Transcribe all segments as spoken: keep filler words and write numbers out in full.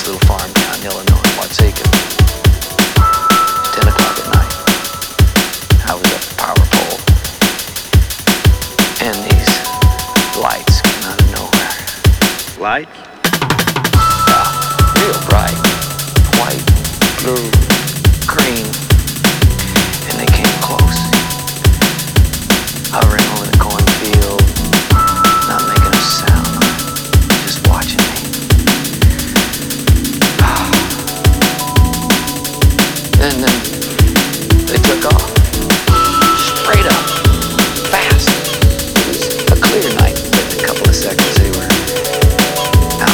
this little farm town in Illinois, Watseka. Ten o'clock at night. I was at the power pole, and these lights came out of nowhere. Lights? Yeah, real bright. White, blue, green. And they came close. Hovering over the cornfield, not making a sound, just watching me. And then they took off. Straight up. Fast. It was a clear night, but in a couple of seconds they were out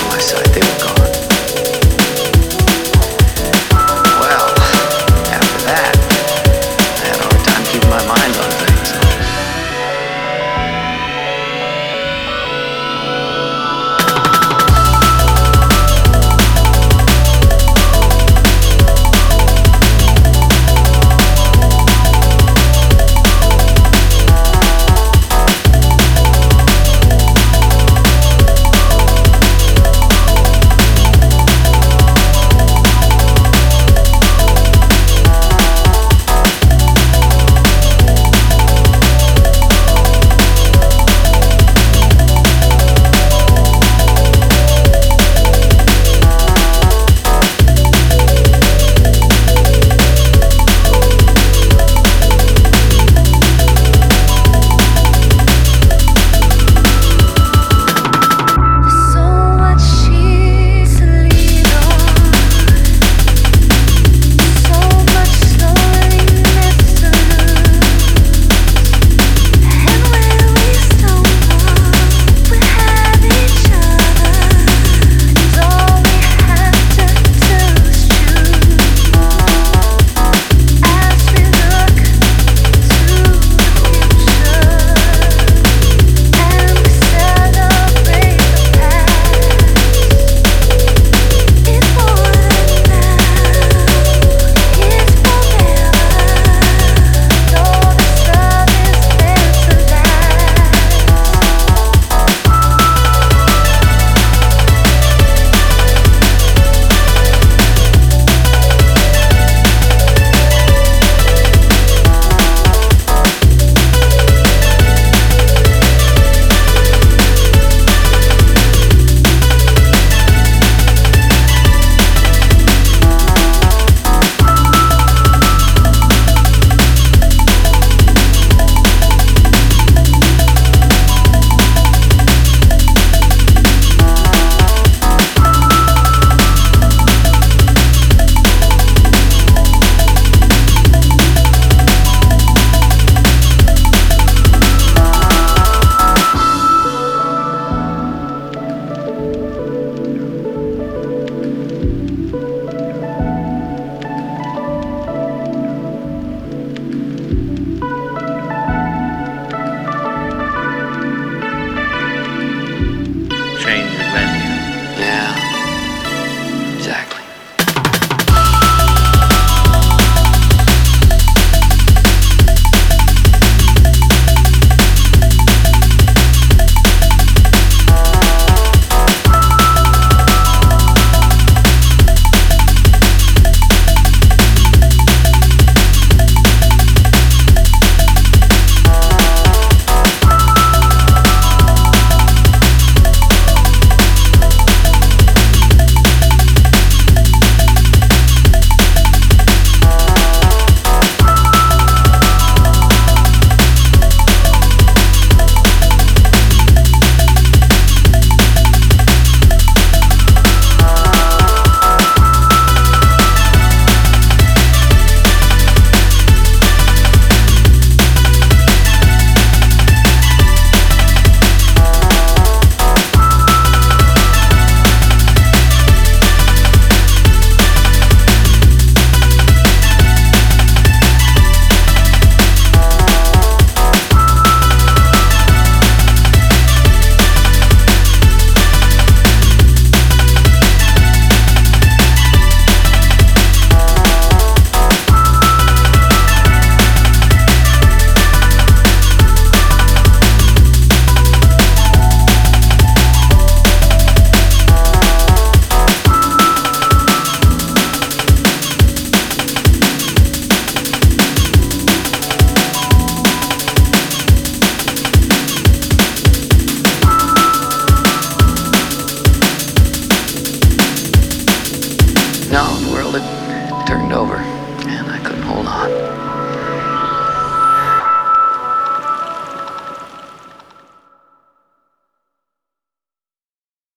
No, the world had turned over, and I couldn't hold on.